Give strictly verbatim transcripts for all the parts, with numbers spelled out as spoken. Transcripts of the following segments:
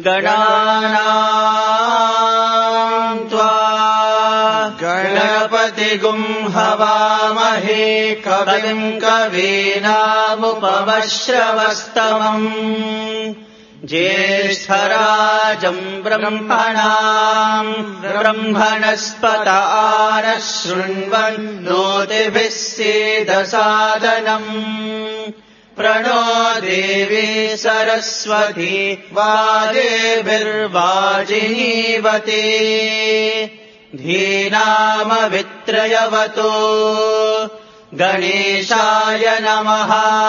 गणानाम् त्वा गणपतिगुम् हवामहे कविम् कवीनामुपमश्रवस्तमम् ज्येष्ठराजम् ब्रह्मणाम् ब्रह्मणस्पत आनः शृण्वन्नोतिभिः सीदसादनम् प्रणो देवी सरस्वती वाजेभिर्वाजिनीवती धीनामवित्रयवतो गणेशाय नमः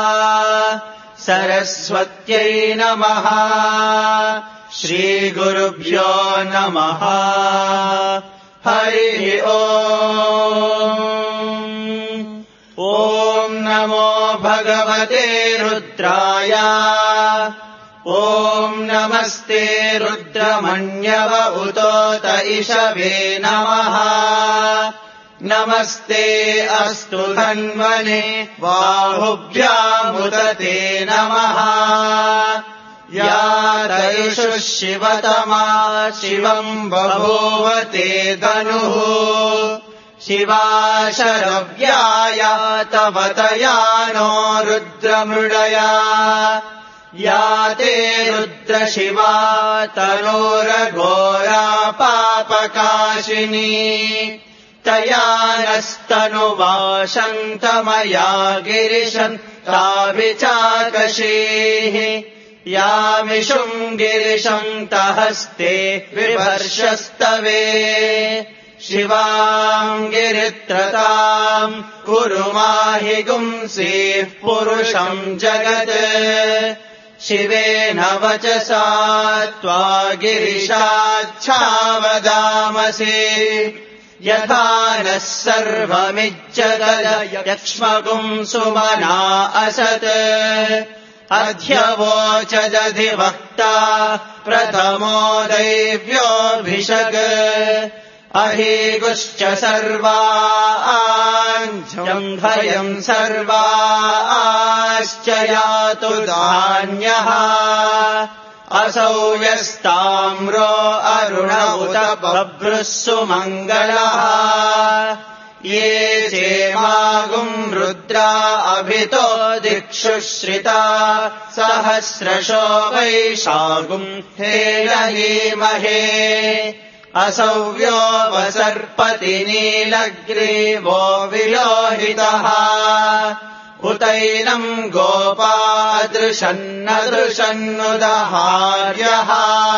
सरस्वत्यै नमः श्रीगुरुभ्यो नमः हरिः ओम् ॐ नमो भगवते रुद्राय ॐ नमस्ते रुद्रमण्यव उतोत इषवे नमः नमस्ते अस्तु धन्वने बाहुभ्यामुदते नमः या तैषुः शिवतमा शिवम् बभूवते धनुः शिवा शरव्याया तव तया नो रुद्रमृडया या ते रुद्रशिवा तनोरघोरा पापकाशिनी तया नस्तनुवाशन्तमया गिरिशम् ताभिचाकशीः यामिषुम् गिरिशन्तहस्ते विभर्षस्तवे शिवाम् गिरित्रताम् कुरु माहि गुंसीः पुरुषम् जगत् शिवेन वचसा त्वा गिरिशाच्छावदामसि यथा नः सर्वमिज्जगद यक्ष्मगुम् सुमना असत् अध्यवोचदधिवक्ता प्रथमो दैव्योऽभिषग् अहीगुश्च सर्वाञ्जम्भयम् सर्वाश्च यातु धान्यः असौ यस्ताम्रो अरुण उत बभ्रुः सुमङ्गलः ये चेमागुम् रुद्रा अभितो दिक्षु श्रिता सहस्रशो वैशागुम् हेलयेमहे असौव्यो वसर्पति नीलग्रीवो विलोहितः उतैनम् गोपादृशन्नदृशन्नुदहार्यः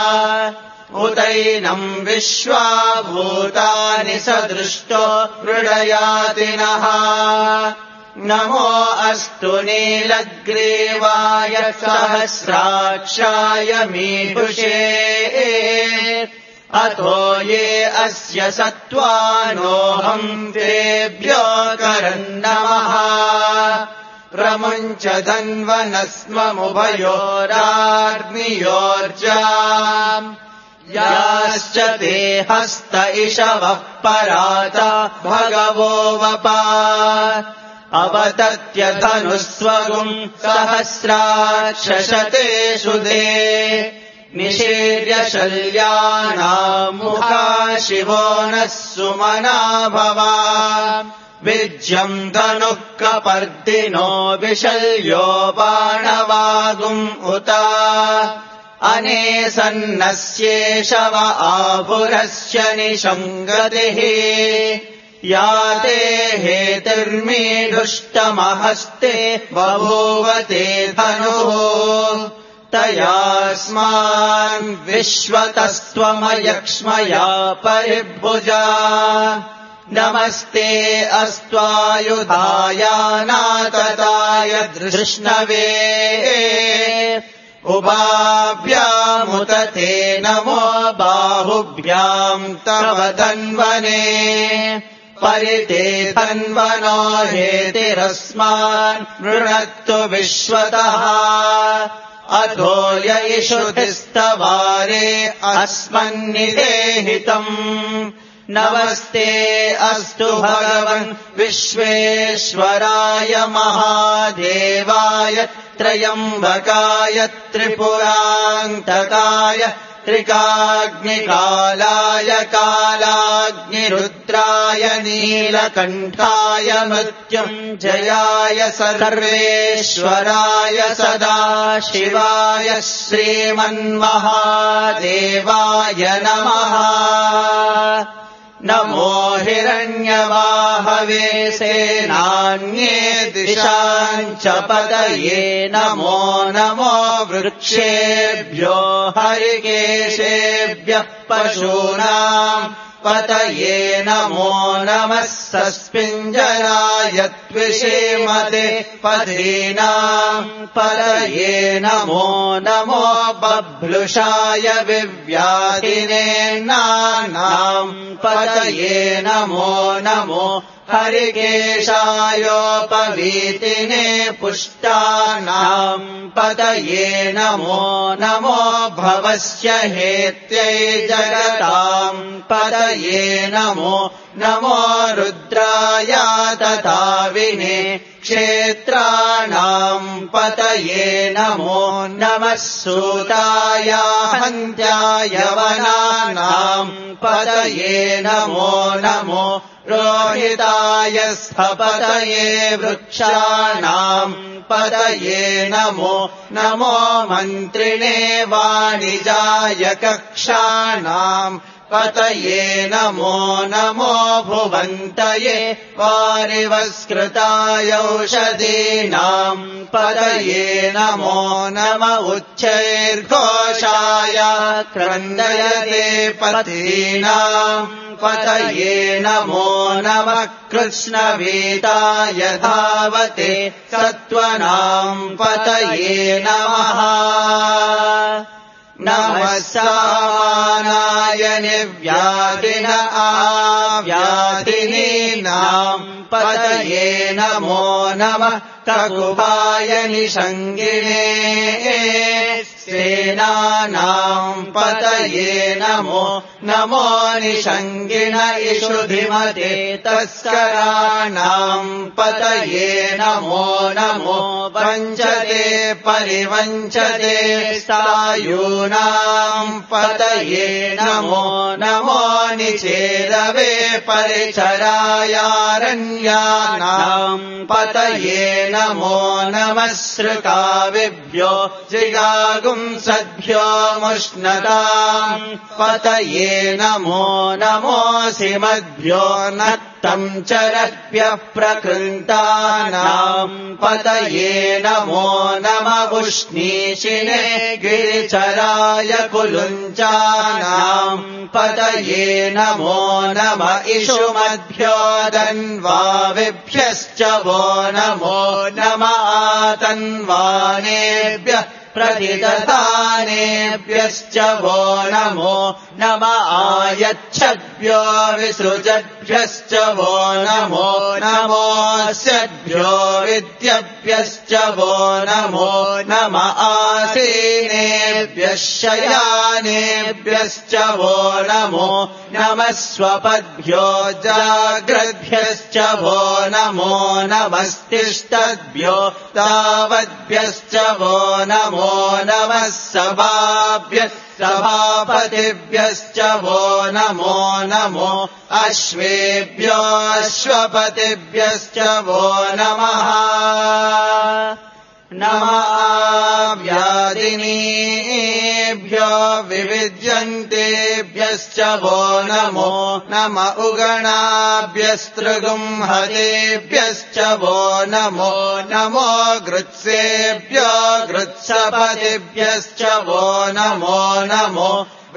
उतैनम् विश्वाभूतानि सदृष्टो मृडयातिनः नमो अस्तु नीलग्रीवाय सहस्राक्षाय मीढुषे अतो ये अस्य सत्त्वानोऽहम् तेभ्यो करन्नमः प्रमुञ्च धन्वनस्ममुभयोराग्नियोर्जाम् याश्च ते हस्त इषवः पराता भगवो वपा अवतत्य धनुस्वगुम् सहस्राक्षशतेषु दे निशीर्य शल्यानाम् मुखा शिवो नः सुमना भवा विज्यम् धनुः कपर्दिनो विशल्यो बाणवागुम् उत अनेसन्नस्येषव आभुरस्य निशङ्गतिः या ते हेतिर्मीढुष्टमहस्ते बभूवते धनुः तयास्मान् विश्वतस्त्वमयक्ष्मया परिभुजा नमस्ते अस्त्वायुधायानातताय धृष्णवे उभाभ्यामुत ते नमो बाहुभ्याम् तव धन्वने परिते धन्वनो हेतिरस्मान् मृणत्तु विश्वतः अधोल्य इषुधिस्तवारे अस्मन्निदेहितम् नमस्ते अस्तु भगवन् विश्वेश्वराय महादेवाय त्रयम्बकाय त्रिपुरान्तकाय त्रिकाग्निकालाय कालाग्निरुद्राय नीलकण्ठाय मृत्युञ्जयाय सर्वेश्वराय सदाशिवाय श्रीमन्महादेवाय नमः। नमो हिरण्यवाहवे सेनान्ये दिशाञ्च पतये नमो नमो वृक्षेभ्यो हरिकेशेभ्यः पशूनाम् पतये नमो नमः सस्मिञ्जराय त्विषीमते पथीनाम् पतये नमो नमो बभ्लुषाय विव्याधिने नानाम् पतये नमो नमो हरिकेशायोपवीतिने पुष्टानाम् पतये नमो नमो भवस्य हेत्यै जगताम् पतये नमो नमो रुद्राय तथा विने क्षेत्राणाम् पतये नमो नमः सूताय हन्त्याय वनानाम् पतये नमो नमो रोहिताय स्थपतये वृक्षाणाम् पतये नमो नमो मन्त्रिणे वाणिजाय कक्षाणाम् पतये नमो नमो भुवन्तये वारिवस्कृताय औषधीनाम् पतये नमो नम उच्चैर्घोषाय क्रन्दयते पथीनाम् पतये नमो नमः कृष्णवीताय धावते सत्त्वनाम् पतये नमः। नमः सामानाय निर्व्याधिन आव्याधिनीनाम् पतये नमो नमः ककुभाय निषङ्गिणे सेनानाम् पतये नमो नमो निषङ्गिण इषुधिमते तस्कराणाम् पतये नमो नमो वञ्चते परिवञ्चते सायूनाम् पतये नमो नमो निचेदवे परिचरायारण्यानाम् पतये नमो नमः सृकाविभ्यो जिगागुंसद्भ्यो मुष्णताम् पतये नमो नमोऽसिमद्भ्यो नक्तम् चरद्भ्यः प्रकृन्तानाम् पतये नमो नमः उष्णीषिणे गिरिचराय कुलुञ्चानाम् पतये नमो नमः इषुमद्भ्यो दन्वाविभ्यश्च वो नमो नमः आतन्वानेभ्यः प्रतिदधानेभ्यश्च वो नमो नमः आयच्छद्भ्यो विसृजद्भ्यश्च वो नमो नमोऽस्यद्भ्यो विद्यभ्यश्च वो नमो नमः आसीनेभ्यः शयानेभ्यश्च वो नमो नमः स्वपद्भ्यो जाग्रद्भ्यश्च वो नमो नमस्तिष्ठद्भ्यो तावद्भ्यश्च वो नमो नमः सभाभ्यः सभापतिभ्यश्च वो नमो नमो अश्वेभ्यो अश्वपतिभ्यश्च वो नमः नमः व्याधिनीभ्यो विविद्यन्तेभ्यश्च वो नमो नम उगणाभ्यस्त्रिगुंहतेभ्यश्च वो नमो नमो गृत्सेभ्यो गृत्सपतिभ्यश्च वो नमो नमो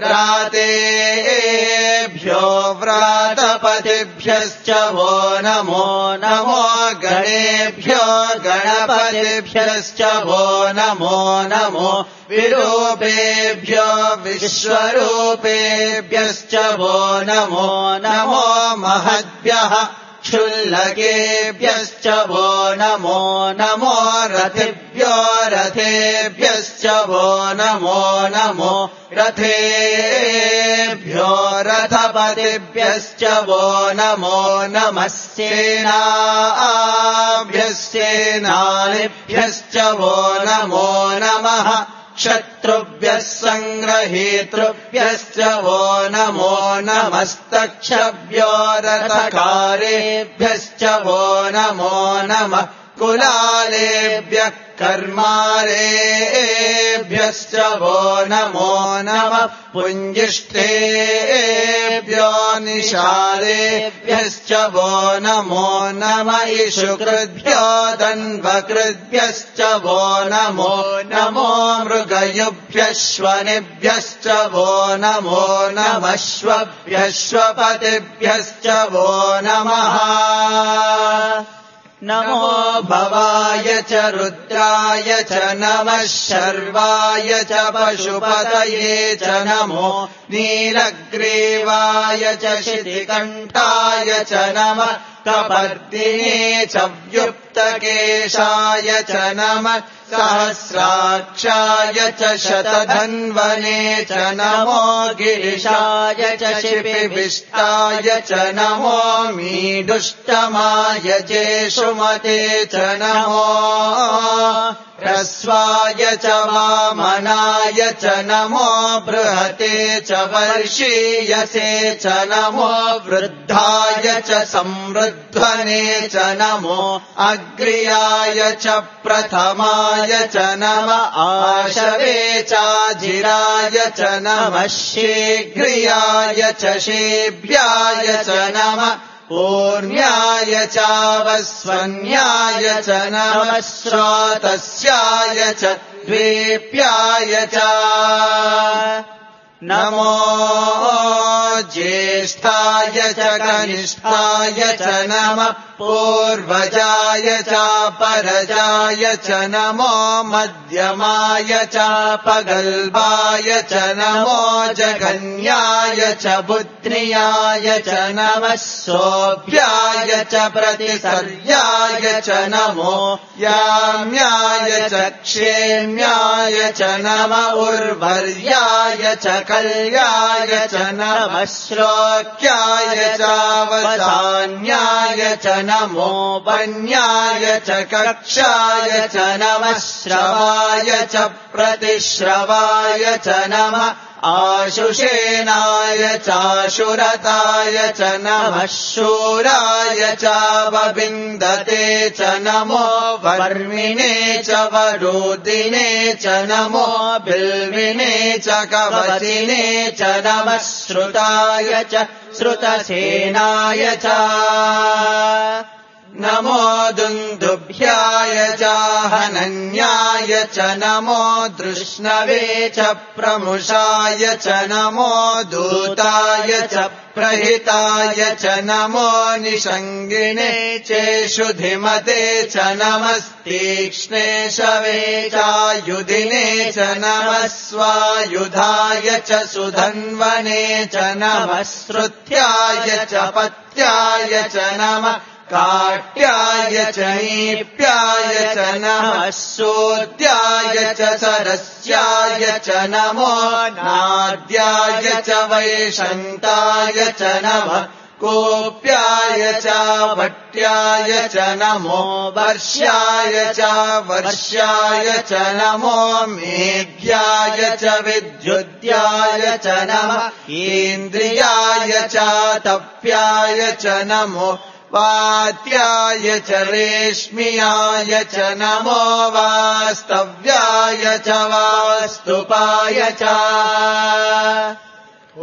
व्रातेभ्यो व्रातपतिभ्यश्च वो नमो नमो गणेभ्यो गणपतिभ्यश्च वो नमो नमो विरूपेभ्यो विश्वरूपेभ्यश्च वो नमो नमो महद्भ्यः क्षुल्लकेभ्यश्च वो नमो नमो रथिभ्यो रथेभ्यश्च वो नमो नमो रथेभ्यो रथपतिभ्यश्च वो नमो नमः सेनाभ्यश्चेनानिभ्यश्च वो नमो नमः शत्रुभ्यः सङ्ग्रहीतृभ्यश्च वो नमो नमस्तक्षभ्यो रथकारेभ्यश्च वो नमो नमः कुलालेभ्यः कर्मारेभ्यश्च वो नमो नमः पुञ्जिष्ठेभ्यो निषादेभ्यश्च वो नमो नमः इषुकृभ्यो दन्वकृभ्यश्च वो नमो नमो मृगयुभ्यश्वनिभ्यश्च वो नमो नमः श्वभ्यश्वपतिभ्यश्च वो नमः नमो भवाय च रुद्राय च नमः शर्वाय च पशुपतये च नमो नीलग्रीवाय च शितिकण्ठाय च नमः कपर्दिने च व्युक्तकेशाय च नमः सहस्राक्षाय च शतधन्वने च नमो गिरिशाय च शिपिविष्टाय च नमो मीडुष्टमाय जेषुमते च नमो ह्रस्वाय च वामनाय च नमो बृहते च वर्षीयसे च नमो वृद्धाय च संवृध्वने च नमो अग्र्याय च प्रथमाय च नमः आशवे चाजिराय च नमः शीघ्रियाय च शेभ्याय च नमः पूर्ण्याय चावस्वन्याय च नमः श्रातस्याय च द्वीप्याय च नमो ज्येष्ठाय च कनिष्ठाय च नमः पूर्वजाय च परजाय च नमो मध्यमाय च पगल्बाय च नमो जघन्याय च बुद्ध्याय च नमः सोभ्याय च प्रतिसर्याय च नमो याम्याय च क्षेम्याय च नमः उर्वर्याय च कल्याय च नमः श्लोक्याय चावसान्याय च नमो वन्याय च कक्षाय च नमः श्रवाय च प्रतिश्रवाय च नमः आशुषेणाय चाशुरताय च नमः शूराय चावविन्दते च नमो वर्मिणे च वरुदिने च नमो बिल्विने च कवचिने च नमः श्रुताय च श्रुतसेनाय च नमो दुन्दुभ्याय जाहनन्याय च नमो दृष्णवे च प्रमुषाय च नमो दूताय च प्रहिताय च नमो निषङ्गिणे चेषुधिमते च नमस्तीक्ष्णे शवे चायुधिने च नमः स्वायुधाय च सुधन्वने च नमः श्रुत्याय च पत्याय च नमः काट्याय च नीप्याय च नमः सोद्याय च सरस्याय च नमो नाद्याय च वैशन्ताय च नमः कोप्याय च भट्याय च नमो वर्ष्याय च वर्ष्याय च नमो मेघ्याय च विद्युद्याय च नमः इन्द्रियाय च तप्याय च नमो वात्याय च रेश्म्याय च नमो वास्तव्याय च वास्तुपाय च ॐ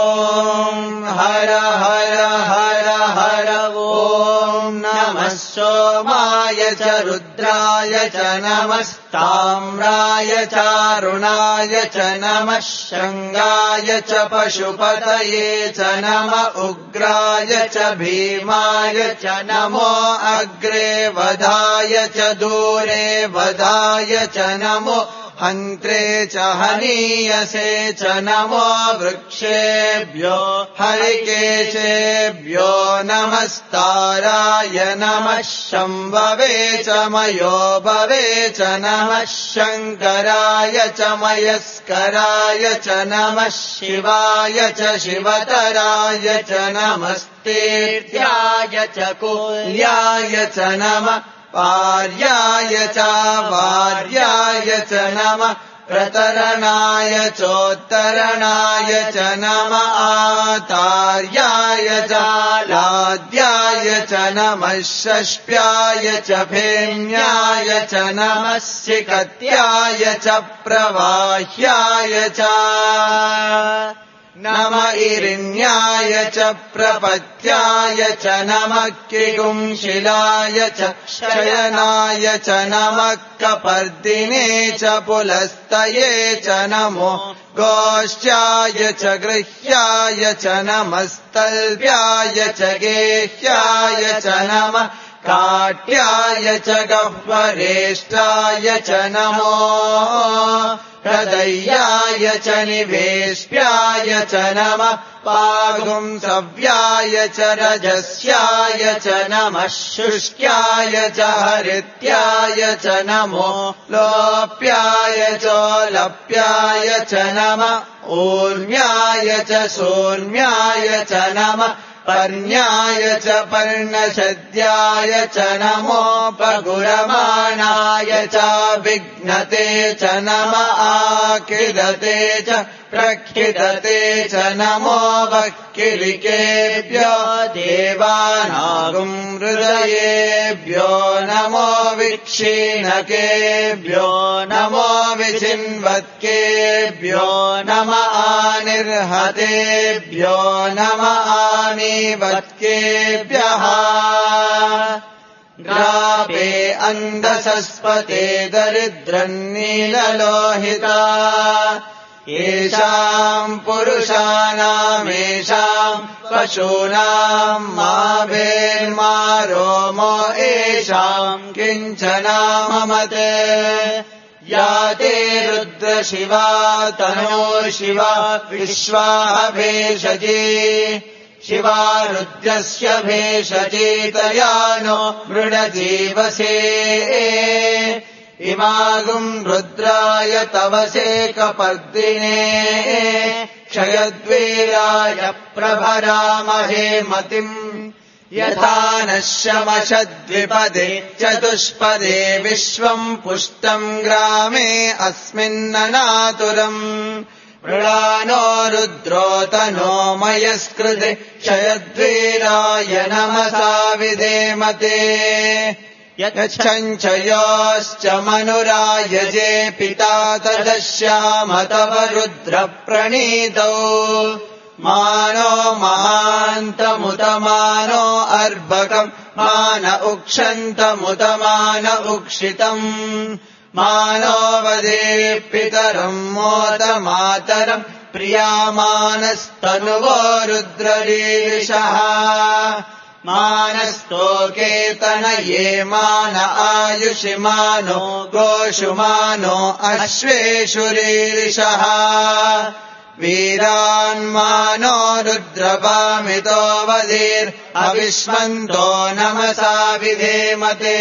हर हर हर हर ॐ नमः सोमाय च रुद्राय च नमस्ताम्राय चारुणाय च नमः शृङ्गाय च पशुपतये च नमः उग्राय च भीमाय च नमो अग्रे वधाय च दूरे वधाय च नमो हन्त्रे च हनीयसे च नमो वृक्षेभ्यो हरिकेशेभ्यो नमस्ताराय नमः शम्भवे च मयो भवे च नमः शङ्कराय च मयस्कराय च नमः शिवाय च शिवतराय च नमस्तेत्याय च कुल्याय च नमः पार्याय च वार्याय च नमः प्रतरणाय चोत्तरणाय च नमः आतार्याय च लाद्याय च नमः षष्ट्याय च फेन्याय च नमः सिकत्याय च प्रवाह्याय च नम इरिण्याय च प्रपत्याय च नमः किगुंशिलाय च शयनाय च नमः कपर्दिने च पुलस्तये च नमो गोष्ठ्याय च गृह्याय च नमस्तल्प्याय च गेह्याय च नमः काट्याय च गह्वरेष्ठाय च नमो हृदयाय च निवेश्याय च नमः पागुंसव्याय च रजस्याय च नमः शुष्क्याय च हरित्याय च नमो लोप्याय चोलप्याय च नमः ऊर्म्याय च सोर्म्याय च नमः पर्ण्याय च पर्णशद्याय च नमो पगुरमाणाय च विघ्नते च नमः आकिदते च प्रक्षिदते च नमो वक्किलिकेभ्यो देवानागुं हृदयेभ्यो नमो विक्षीणकेभ्यो नमो विचिन्वत्केभ्यो नमः आनिर्हतेभ्यो नमः आनीवत्केभ्यः ग्रापे अन्धसस्पते दरिद्रन्नीललोहिता येषाम् पुरुषाणामेषाम् पशूनाम् मा भेर्मा रोमो येषाम् किञ्चना ममते या ते रुद्रशिवा तनो शिवा विश्वाः भेषजी शिवा रुद्रस्य भेषजीतया नो मृडजीवसे इमागुम् रुद्राय तवसे कपर्दिने क्षयद्वीराय प्रभरामहे मतिम् यथा नः शमशद्विपदे चतुष्पदे विश्वम् पुष्टम् ग्रामे अस्मिन्ननातुरम् मृळानो रुद्रोतनो मयस्कृते क्षयद्वीराय नमसा विधेमते यच्छञ्चयोश्च मनुरायजे पिता तदश्याम तव रुद्रप्रणीतौ मानो महान्तमुतमानो अर्भकम् मान उक्षन्तमुतमान उक्षितम् मानो वदे पितरम् मोदमातरम् प्रियामानस्तनुवो रुद्ररीरिषः मानस्तोकेतनये मान आयुषि मानो गोषु मानो अश्वेषु रीरिषः वीरान्मानो रुद्रपामितो वधीर् अविश्वन्तो नमसा विधेमते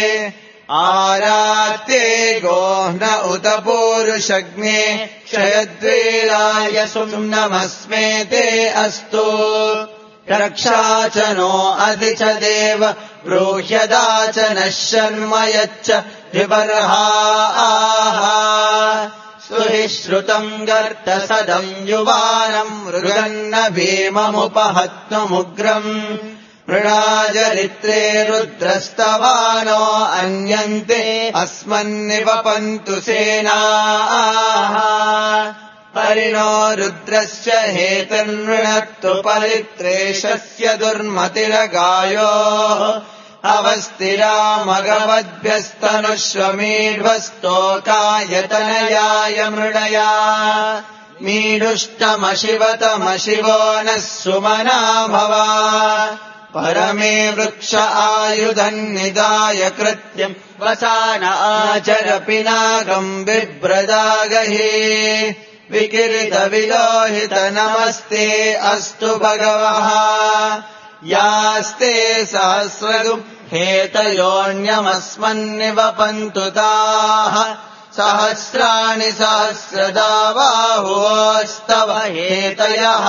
आरात्ये गोह्न उत पूरुषग्ने क्षयद्वीराय सुम्नमस्मे ते अस्तु रक्षा च नो अधि च देव ब्रूह्यदा च नः शर्म यच्च विबर्हाः सुहिश्रुतम् गर्तसदम् युवानम् मृगन्न भीममुपहत्नुमुग्रम् मृणाजरित्रे रुद्रस्तवानो अन्यन्ते अस्मन्निवपन्तु सेनाः परिणो रुद्रस्य हेतन्मृणत्तु परित्रेषस्य दुर्मतिरगायोः अवस्थिरा मघवद्भ्यस्तनुष्वमीढ्वस्तोकायतनयाय मृडया मीढुष्टमशिवतमशिवो नः सुमना भव परमे वृक्ष आयुधम् निदाय कृत्यम् वसान आचर पिनाकम् बिभ्रदागहि विकिरित विलोहित नमस्ते अस्तु भगवः यास्ते सहस्रगुम् हेतयोऽन्यमस्मन्निवपन्तु ताः सहस्राणि सहस्रदा बाहुस्तव हेतयः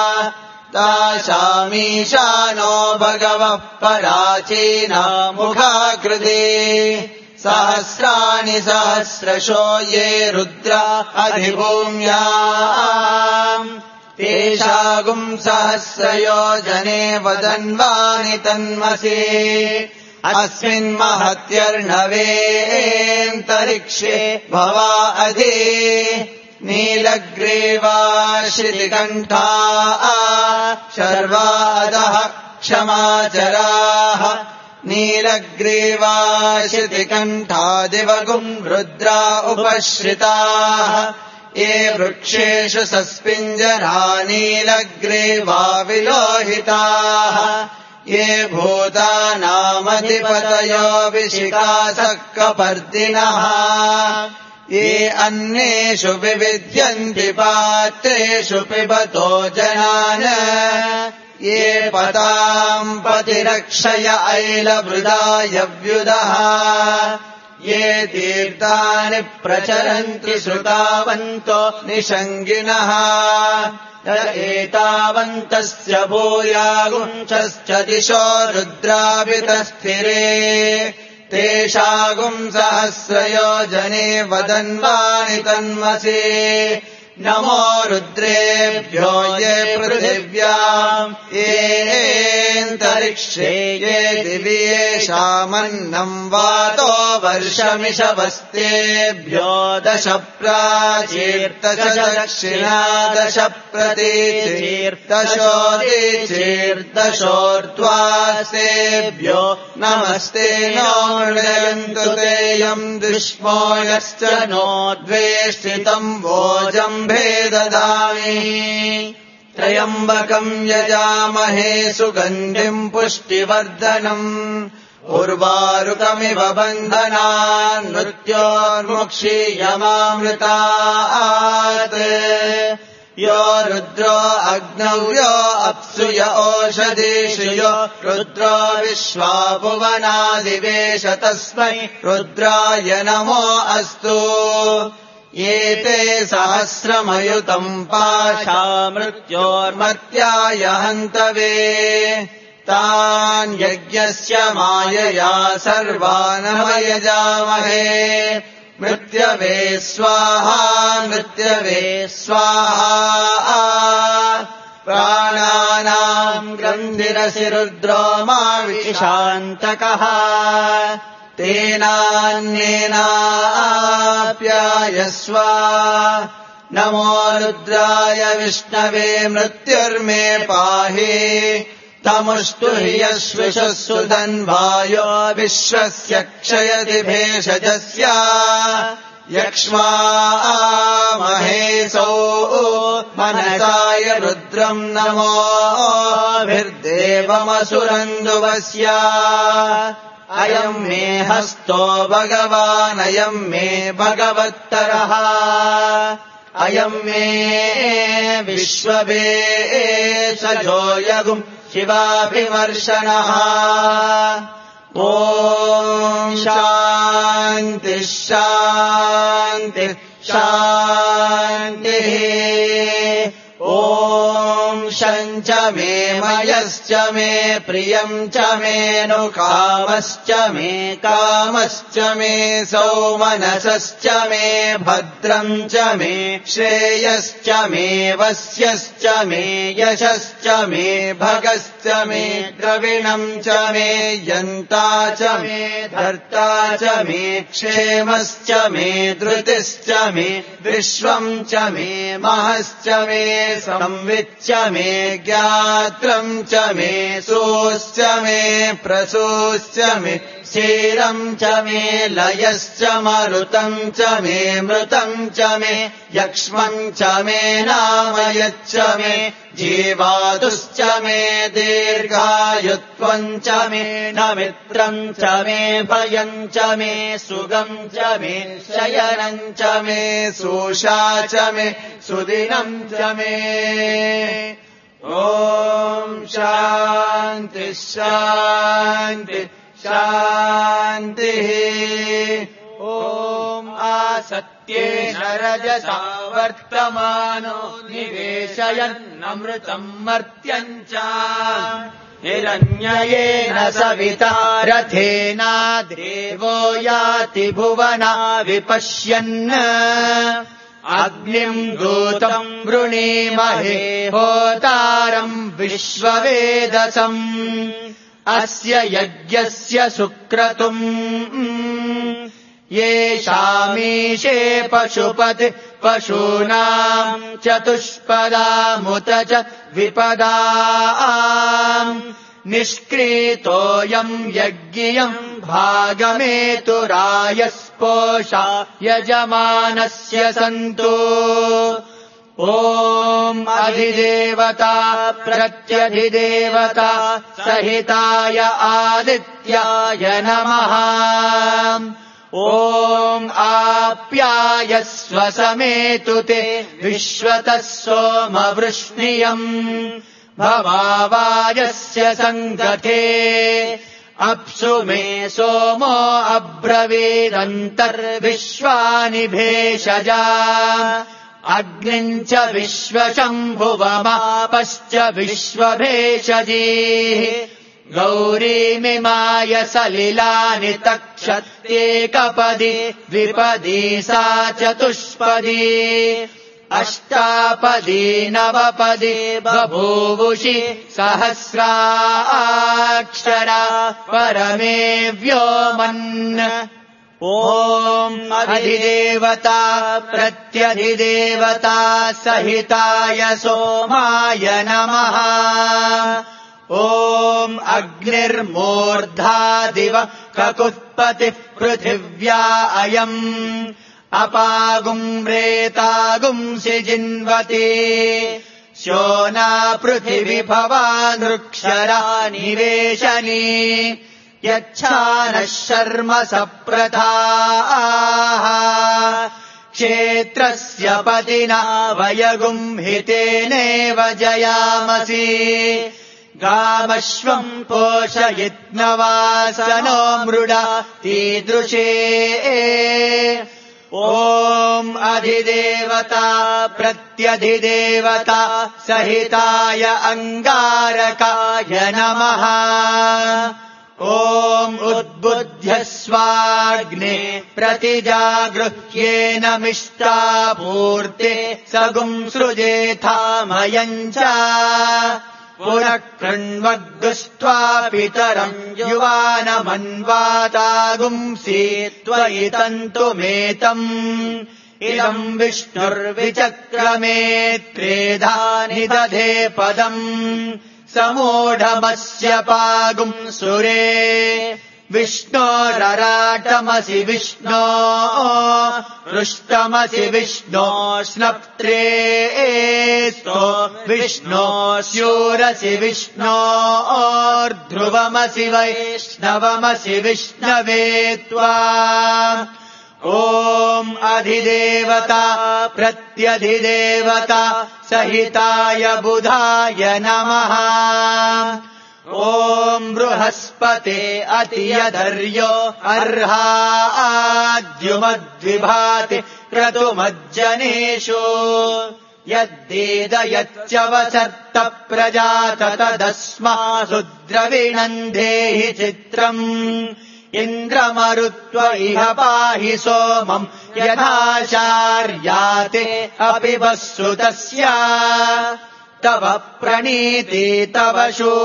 तासामीशानो भगवः पराचीना मुखाकृते सहस्राणि सहस्रशो ये रुद्रा अधिभूम्याम् तेषागुम् सहस्रयोजने वदन्वानि तन्मसि अस्मिन् महत्यर्णवेऽन्तरिक्षे भवा अधि नीलग्रीवाश्रितिकण्ठा शर्वादः क्षमाचराः नीलग्रीवाश्रितिकण्ठा दिवगुम् रुद्रा उपश्रिताः ये वृक्षेषु सस्पिञ्जरा नीलग्रीवा विलोहिताः ये भूतानामधिपतयो विशिखासक्कपर्दिनः ये अन्येषु विविध्यन्ति पात्रेषु पिबतो जनान् ये पताम् पतिरक्षय ऐलवृदायव्युदः ये तीर्थानि प्रचरन्ति श्रुतावन्तो निषङ्गिनः एतावन्तस्य भूयागुंश्च दिशो रुद्रावितस्थिरे तेषागुम् सहस्रयोजने वदन्वानि तन्मसि नमो रुद्रेभ्यो ये पृथिव्याम् येऽन्तरिक्षे ये दिवि येषामन्नम् वातो वर्षमिषवस्तेभ्यो दश प्राचीर्दश दक्षिणा दश प्रतीचीर्दशोदीचीर्दशोर्ध्वासेभ्यो नमस्ते नो मृडयन्तु तेयम् दुष्मो यश्च नो द्वेष्टितम् वोजम् भेददामि त्रयम्बकम् यजामहे सुगन्धिम् पुष्टिवर्धनम् उर्वारुकमिव बन्धनान् मृत्योर्मुक्षीयमामृतात् यो रुद्रो अग्नौ यो अप्सु य ओषधीषु यो रुद्रो विश्वा भुवनादिवेश तस्मै रुद्राय नमो अस्तु एते सहस्रमयुतम् पाशा मृत्योर्मर्त्याय हन्तवे तान् यज्ञस्य मायया सर्वानवयजामहे मृत्यवे स्वाहा मृत्यवे स्वाहा प्राणानाम् ग्रन्थिरसि रुद्रो मा विशान्तकः तेनान्येनाप्यायस्व नमो रुद्राय विष्णवे मृत्युर्मे पाहि तमुष्टु हि यश्विषः सुधन्वायो विश्वस्य क्षयति भेषजस्य यक्ष्मामहेसौ मनसाय रुद्रम् नमोभिर्देवमसुरन्दुवस्य अयम् मे हस्तो भगवानयम् मे भगवत्तरः अयम् मे विश्ववेशजो यगुम् शिवाभिमर्शनः ॐ शान्तिः शान्तिः शान्तिः ॐ शञ्च मे मयश्च मे प्रियम् च मे नु कामश्च मे कामश्च मे सौमनसश्च मे भद्रम् च मे श्रेयश्च मे वस्यश्च मे यशश्च मे भगश्च मे द्रविणम् च मे यन्ता च मे धर्ता च मे क्षेमश्च मे धृतिश्च मे विश्वम् च मे महश्च मे संविच्च मे ज्ञात्रम् च मे सोऽश्च मे प्रसूश्च मे क्षीरम् च मे लयश्च मरुतम् च मे मृतम् च मे यक्ष्मम् च मे नामयच्च मे जीवातुश्च मे दीर्घायुत्वम् च मे न मित्रम् च मे भयम् च मे सुगम् च मे शयनम् च मे सोषा च मे सुदिनम् च मे ॐ शान्ति शान्ति शान्तिः ॐ आसत्येन रजसा वर्तमानो निवेशयन्नमृतम् मर्त्यम् च हिरण्ययेन सविता रथेना देवो याति भुवना विपश्यन् अग्निम् दूतम् वृणीमहे होतारम् विश्ववेदसम् अस्य यज्ञस्य सुक्रतुम् येषामीशे पशुपति पशूनाम् चतुष्पदामुत च विपदाम् निष्क्रीतोऽयम् यज्ञियम् भागमेतुरायस्पोषा यजमानस्य सन्तु ॐ अधिदेवता प्रत्यधिदेवता सहिताय आदित्याय नमः ॐ आप्यायस्व समेतु ते विश्वतः सोमवृष्णियम् भवावायस्य सङ्गते अप्सु मे सोमो अब्रवीदन्तर्विश्वानि भेषजा अग्निम् च विश्वशम्भुवमापश्च विश्वभेषजीः गौरीमिमाय सलिलानि तक्षत्येकपदी द्विपदी सा चतुष्पदी अष्टापदी नवपदी बभूवुषि सहस्राक्षरा परमे व्योमन् ॐ अधिदेवता प्रत्यधिदेवता सहिताय सोमाय नमः ॐ अग्निर्मूर्धादिव ककुत्पतिः पृथिव्या अयम् अपागुम्रेतागुंसि जिन्वति शोना पृथिवी भवानृक्षरा निवेशनी यच्छानः शर्म सप्रथाः क्षेत्रस्य पतिना वयगुंहितेनेव जयामसि गामश्वम् पोषयित्नवासनो मृडा तीदृशे ॐ अधिदेवता प्रत्यधिदेवता सहिताय अङ्गारकाय नमः ॐ उद्बुध्यस्वाग्ने प्रतिजागृह्येन मिष्टापूर्ते सगुंसृजेथामयम् च पुनः कृण्वग्दुष्ट्वा पितरम् युवानमन्वातागुंसि त्वयि तन्तुमेतम् इदम् विष्णुर्विचक्रमे त्रेधा निदधे पदम् समूढमस्य पागुंसुरे विष्णोरराटमसि विष्णो रुष्टमसि विष्णो स्नप्त्रे स्तो विष्णो स्यूरसि विष्णोर्ध्रुवमसि वैष्णवमसि विष्णवे त्वा ॐ अधिदेवता प्रत्यधिदेवता सहिताय बुधाय नमः ॐ बृहस्पते अतियधर्यो अर्हाद्युमद्विभाति क्रतुमज्जनेषु यद्देदयच्च वसर्त प्रजात तदस्मासु द्रविणन्धेहि चित्रम् इन्द्रमरुत्व इह पाहि सोमम् यथाचार्याते अपि वस्सुतस्य तव प्रणीति तव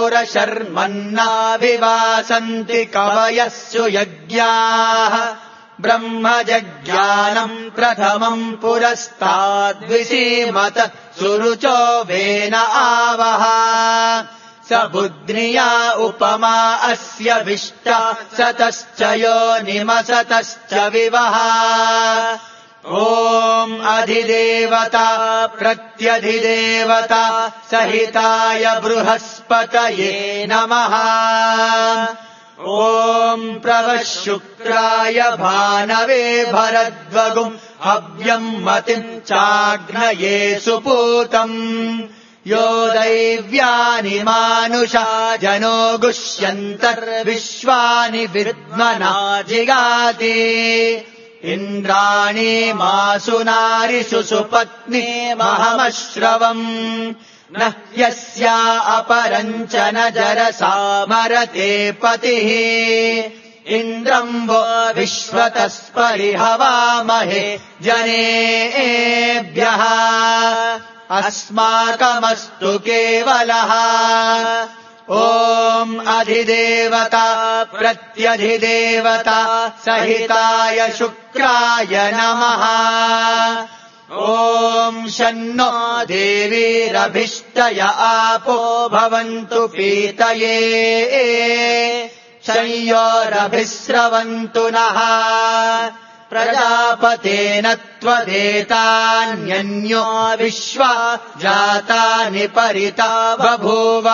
शूरशर्मन्नाभिवासन्ति कवयः सुयज्ञाः ब्रह्मजज्ञानम् प्रथमम् पुरस्ताद्विसीमत सुरुचो वेन आवह स बुद्ध्निया उपमा अस्य विष्टा सतश्च योनिमसतश्च विवह ॐ अधिदेवता प्रत्यधिदेवता सहिताय बृहस्पतये नमः ॐ प्रवशुक्राय भानवे भरद्वगुम् हव्यम् मतिम् चाग्नये सुपूतम् यो दैव्यानि मानुषा जनो गुष्यन्तर्विश्वानि विद्मना जिगाति इन्द्राणि मासु नारिषु सुपत्नी महमश्रवम् न यस्या अपरम् च न जरसा मरते पतिः इन्द्रम् वो विश्वतस्परिहवामहे जनेभ्यः अस्माकमस्तु केवलः ॐ अधिदेवता प्रत्यधिदेवता सहिताय शुक्राय नमः ॐ शन्नो देवीरभिष्टय आपो भवन्तु पीतये शय्योरभिस्रवन्तु नः प्रजापतेन त्वदेतान्यन्यो विश्वा जातानि परिता बभूव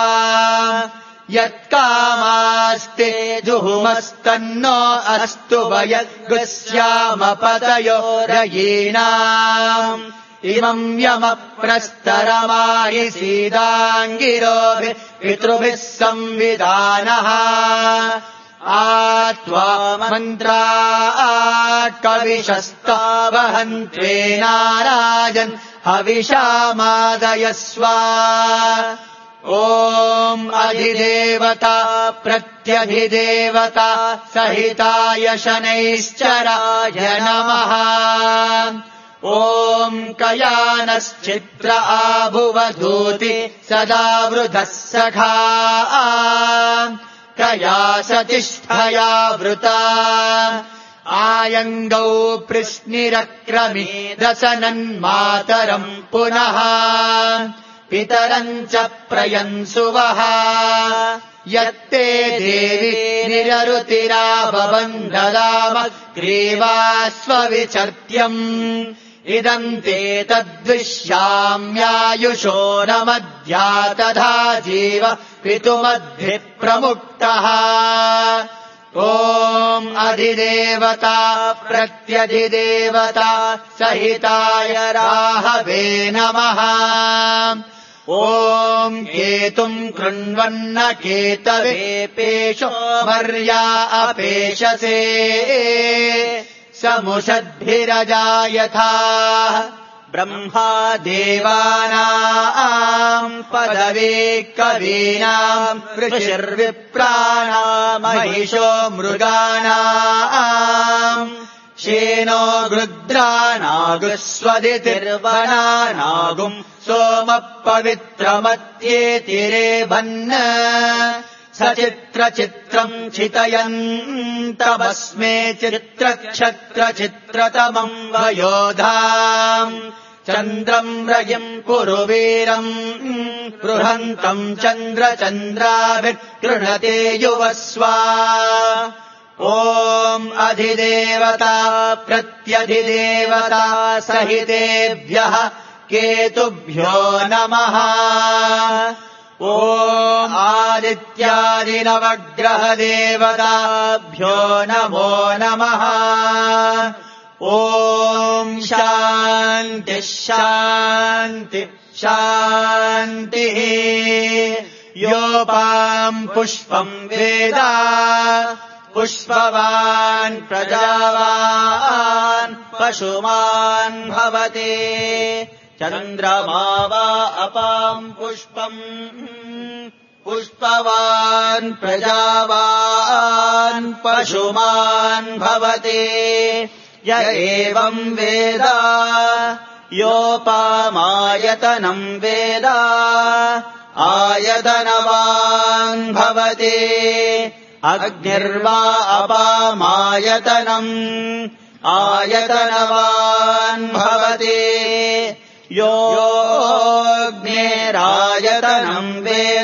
यत्कामास्ते जुहुमस्तन्नो अस्तु वयग्स्यामपतयोरयीनाम् इमम् यमप्रस्तरमाहि सीदाङ्गिरोभिः पितृभिः संविधानः आत्वा मन्त्रा कविशस्तावहन्त्वे नाराजन् हविषामादयस्व ॐ अधिदेवता प्रत्यधिदेवता सहिताय शनैश्चराय नमः ॐ कयानश्चित्र आभुवधूति सदा वृधः सखा कया सतिष्ठया वृता आयङ्गौ पृश्निरक्रमी दशनन्मातरम् पुनः पितरम् च प्रयन्सुवः यत्ते देवी निररुतिराबबन्धदाम ग्रीवास्वविचर्त्यम् इदम् ते तद्विश्याम्यायुषो न मध्या तथा जीव पितुमद्भिः प्रमुक्तः ॐ अधिदेवता प्रत्यधिदेवता सहिताय राहवे नमः ॐ केतुम् कृण्वन्न केतवे पेशो मर्या अपेशसे समुषद्भिरजायथा ब्रह्मा देवानाम् पदवे कवीनाम् ऋषिर्विप्राणाम् महिषो मृगाणाम् शेनो गृद्रानागुस्वदितिर्वनानागुम् सोमः पवित्रमत्येतिरेभन् सचित्रचित्रम् चितयन्तमस्मे चित्रक्षत्रचित्रतमम् वयोधाम् चन्द्रम् रयिम् पुरुवीरम् बृहन्तम् चन्द्रचन्द्राभिर्गृह्णते युवस्वा ॐ अधिदेवता प्रत्यधिदेवता सहितेभ्यः केतुभ्यो नमः ॐ आदित्यादिनवग्रहदेवताभ्यो नमो नमः ॐ शान्तिः शान्तिः शान्तिः योपाम् पुष्पम् वेद पुष्पवान् प्रजावान् पशुमान् भवते चन्द्रमा वा अपाम् पुष्पम् पुष्पवान् प्रजावान् पशुमान् भवते य एवम् वेद योपामायतनम् वेद आयतनवान् भवते अग्निर्वा अपामायतनम् आयतनवान् भवति योऽग्नेरायतनम् वेद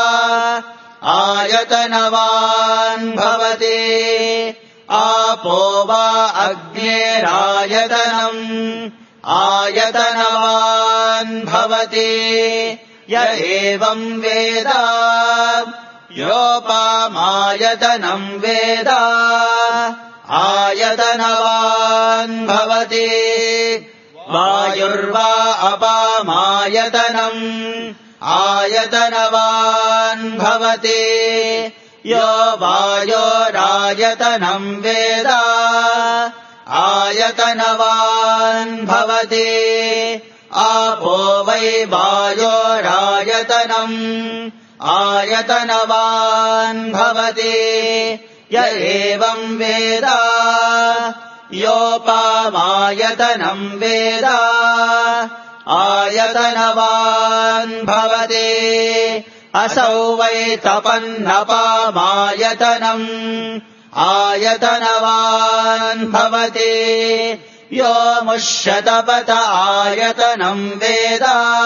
आयतनवान् भवति आपो वा अग्नेरायतनम् आयतनवान् भवति य एवम् वेद योपामायतनम् वेद आयतनवान् भवति वायुर्वा अपामायतनम् आयतनवान् भवति यो वायोरायतनम् वेद आयतनवान् भवति आपो वै वायोरायतनम् आयतनवान् भवति य एवम् वेद योपामायतनम् वेद आयतनवान् भवति असौ वै तपन्नपामायतनम् आयतनवान् भवति यो मुष्यतपत आयतनम् वेद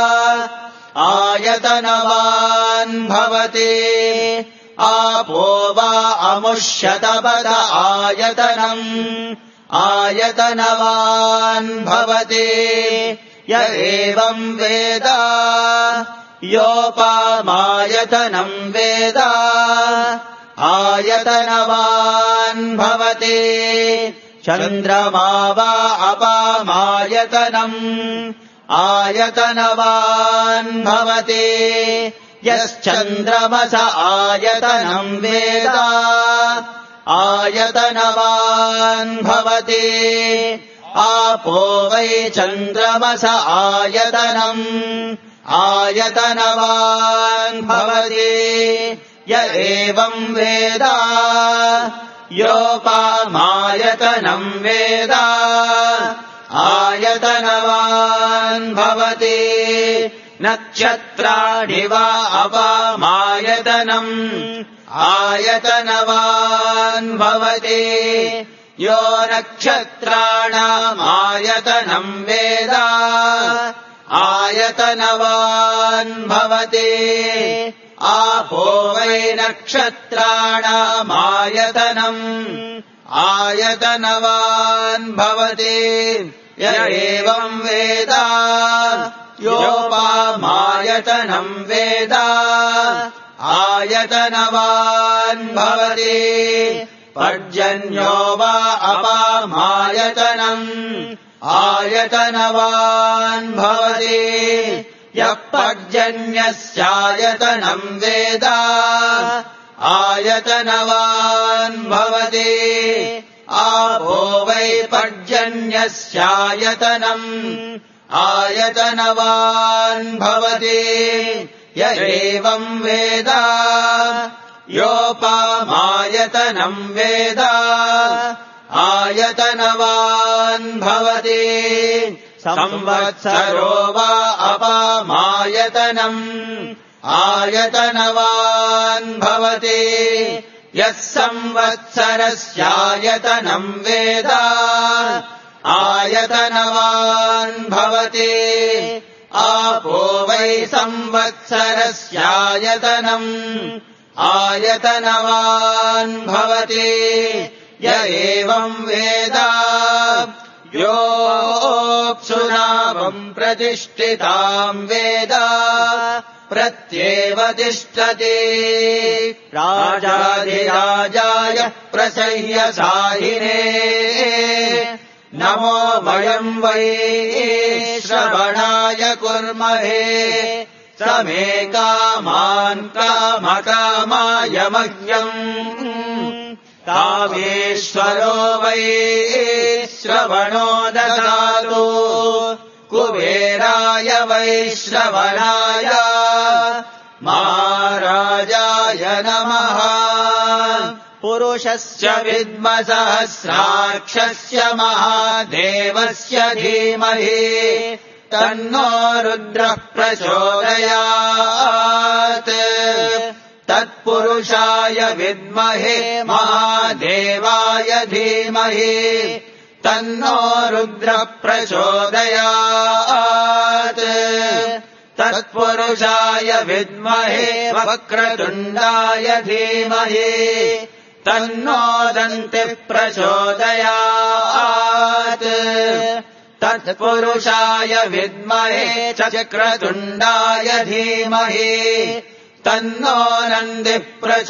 आयतनवान् भवति आपो वा अमुष्यतपत आयतनम् आयतनवान् भवति य एवम् वेद योपामायतनम् वेद आयतनवान् भवति चन्द्रमा वा अपामायतनम् आयतनवान् भवति यश्चन्द्रमस आयतनम् वेद आयतनवान् भवति आपो वै चन्द्रमस आयतनम् आयतनवान् भवति य एवम् वेद योपामायतनम् वेद आयतनवान् भवति नक्षत्राणि वा अपामायतनम् आयतनवान् भवति यो नक्षत्राणामायतनम् वेद आयतनवान् भवति आपो वै नक्षत्राणामायतनम् आयतनवान् भवति य एवम् वेद योपामायतनम् वेद आयतनवान् भवति पर्जन्यो वा अपामायतनम् आयतनवान् भवति यः पर्जन्यस्यायतनम् वेद आयतनवान् भवति आपो वै पर्जन्यस्यायतनम् आयतनवान् भवति य एवम् वेद योपामायतनम् वेद आयतनवान् भवति संवत्सरो वा अपामायतनम् आयतनवान् भवति यः संवत्सरस्यायतनम् वेद आयतनवान् भवति आपो वै संवत्सरस्यायतनम् आयतनवान् भवति य एवम् वेद योऽप्सुनावम् प्रतिष्ठिताम् वेद प्रत्येव तिष्ठति राजाधिराजाय प्रसह्यसाहिने नमो वयम् वै श्रवणाय कुर्महे समे कामान् कामकामाय मह्यम् कामेश्वरो वै श्रवणो ददातु कुबेराय वै श्रवणाय महाराजाय नमः पुरुषस्य विद्मसहस्राक्षस्य महादेवस्य धीमहि तन्नो रुद्रः प्रचोदयात् तत्पुरुषाय विद्महे महादेवाय धीमहि तन्नो रुद्रः प्रचोदयात् तत्पुरुषाय विद्महे वक्रतुण्डाय धीमहि तन्नो दन्तिः प्रचोदयात् तत्पुरुषाय विद्महे चक्रतुण्डाय धीमहि तन्नो नन्दिः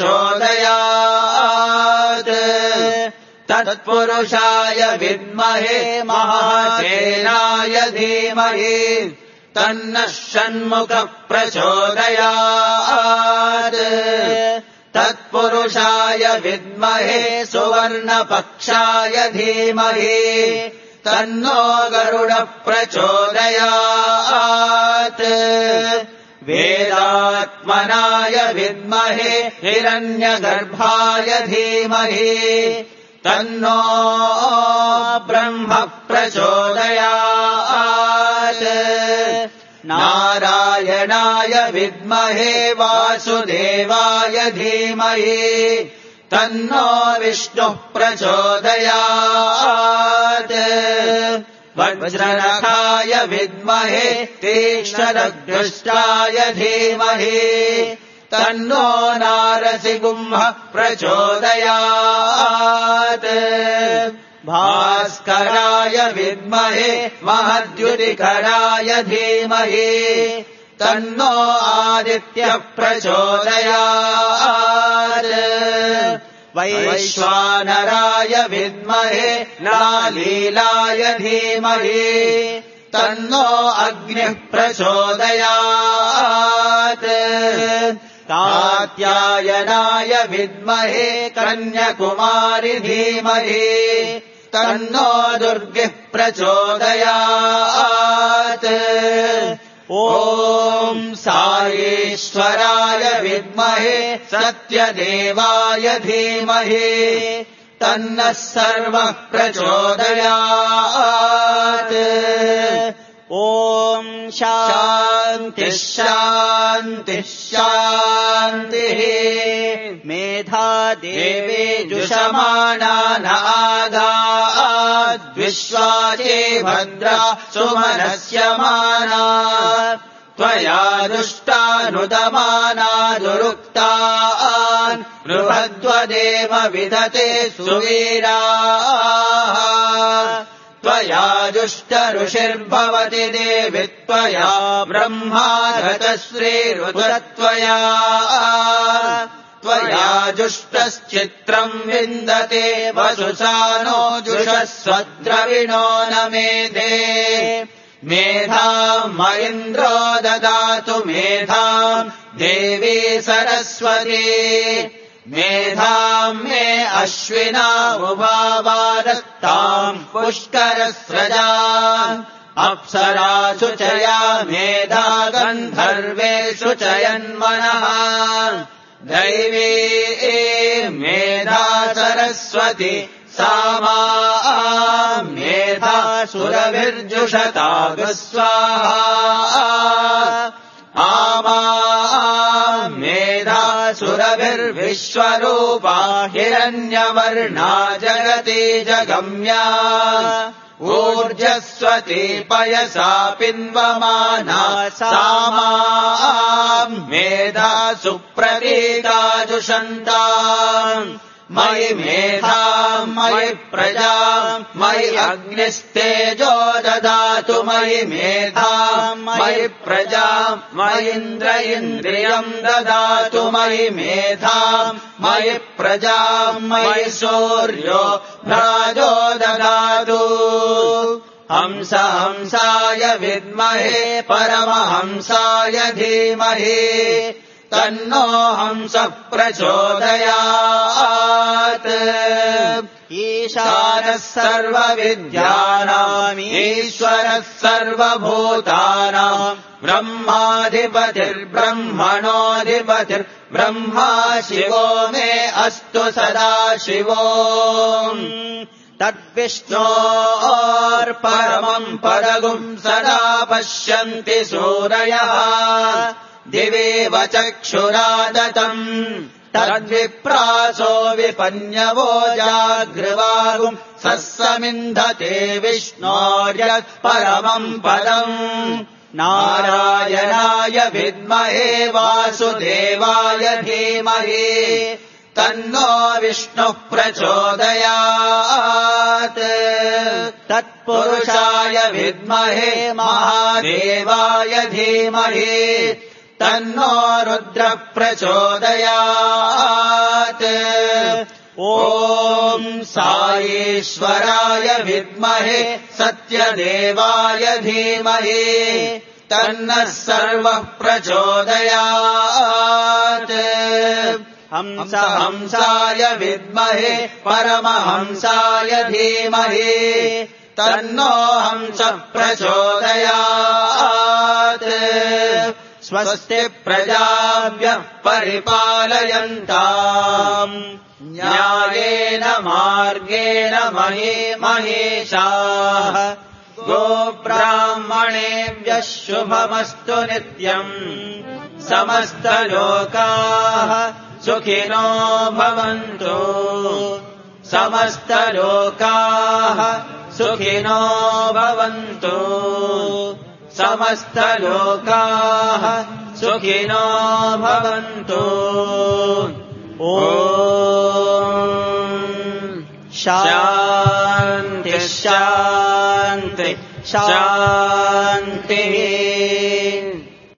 प्रचोदयात् तत्पुरुषाय विद्महे महासेनाय धीमहि तन्नः षण्मुखः प्रचोदयात् तत्पुरुषाय विद्महे सुवर्णपक्षाय धीमहि तन्नो गरुडः प्रचोदयात् वेदात्मनाय विद्महे हिरण्यगर्भाय धीमहि तन्नो ब्रह्म प्रचोदयात् नारायणाय विद्महे वासुदेवाय धीमहि तन्नो विष्णुः प्रचोदयात् वज्रनखाय विद्महे तीक्ष्णदृष्टाय धीमहि तन्नो नारसिंहः प्रचोदयात् भास्कराय विद्महे महद्युतिकराय धीमहि तन्नो आदित्यः प्रचोदयात् वैश्वानराय विद्महे नालीलाय धीमहि तन्नो अग्निः प्रचोदयात् कात्यायनाय विद्महे कन्याकुमारि धीमहि तन्नो दुर्गिः प्रचोदयात् ॐ साईश्वराय विद्महे सत्यदेवाय धीमहि तन्नः सर्वः प्रचोदयात् ॐ शान्तिः शान्तिः शान्तिः मेधा देवी जुषमाणा नागाद्विश्वाचे भद्रा सुमनस्यमाना त्वया दुष्टानुदमाना दुरुक्तान् नृभद्वदेव विदते सुवीराः त्वया जुष्टऋषिर्भवति देवि त्वया ब्रह्माधतश्रीरुद्रत्वया त्वया जुष्टश्चित्रम् विन्दते वसुसानो जुषस्वद्रविणो न मेधे मेधाम् मयिन्द्रो ददातु मेधाम् देवी सरस्वती मेधाम् मे अश्विना उभावादत्ताम् पुष्करस्रजाम् अप्सरासु च या मेधा गन्धर्वेषु च यन्मनः दैवी मेधा सरस्वती सा मा मेधा सुरभिर्जुषता स्वाहा आमा मेधा सुरभिर्विश्वरूपा हिरण्यवर्णा जगति जगम्या ऊर्जस्वती पयसा पिन्वमाना सा मा मेधा सुप्रतीता जुषन्ता मयि मेधा मयि प्रजा मयि अग्निस्तेजो ददातु मयि मेधा मयि प्रजा मयीन्द्र इन्द्रियम् ददातु मयि मेधा मयि प्रजा मयि सूर्यो भ्राजो ददातु हंस हंसाय विद्महे परमहंसाय धीमहि तन्नो हंसः प्रचोदयात् ईशानः सर्वविद्यानाम् ईश्वरः सर्वभूतानाम् ब्रह्माधिपतिर्ब्रह्मणोऽधिपतिर्ब्रह्मा शिवो मे अस्तु सदा शिवो तद्विष्णोर्परमम् पदगुम् सदा पश्यन्ति सूरयः दिवेव चक्षुरादतम् तद्विप्रासो विपन्यवो जागृवागुम् सस्समिन्धते विष्णोर्यत् परमम् पदम् नारायणाय विद्महे वासुदेवाय धीमहि तन्नो विष्णुः प्रचोदयात् तत्पुरुषाय विद्महे महादेवाय धीमहि तन्नो रुद्रः प्रचोदयात् ॐ साईश्वराय विद्महे सत्यदेवाय धीमहि तन्नः सर्वः प्रचोदयात् हंस हंसाय विद्महे परमहंसाय धीमहि तन्नो हंसः प्रचोदयात् स्वस्ति प्रजाभ्यः परिपालयन्ताम् न्यायेन मार्गेण मही महेशाः गोब्राह्मणेभ्यः शुभमस्तु नित्यम् समस्तलोकाः सुखिनो भवन्तु समस्तलोकाः सुखिनो भवन्तु समस्तलोकाः सुखिनो भवन्तु ॐ शान्ति शान्ति शान्तिः